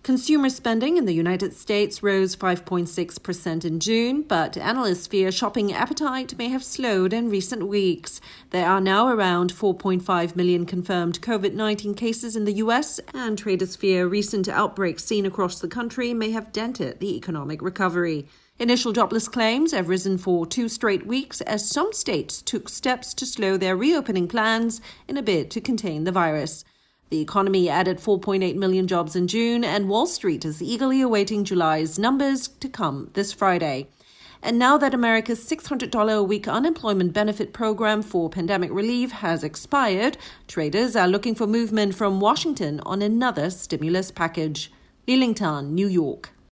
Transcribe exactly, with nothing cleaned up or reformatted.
Consumer spending in the United States rose five point six percent in June, but analysts fear shopping appetite may have slowed in recent weeks. There are now around four point five million confirmed COVID nineteen cases in the U S, and traders fear recent outbreaks seen across the country may have dented the economic recovery. Initial jobless claims have risen for two straight weeks as some states took steps to slow their reopening plans in a bid to contain the virus. The economy added four point eight million jobs in June, and Wall Street is eagerly awaiting July's numbers to come this Friday. And now that America's six hundred dollars a week unemployment benefit program for pandemic relief has expired, traders are looking for movement from Washington on another stimulus package. Li Lingtan, New York.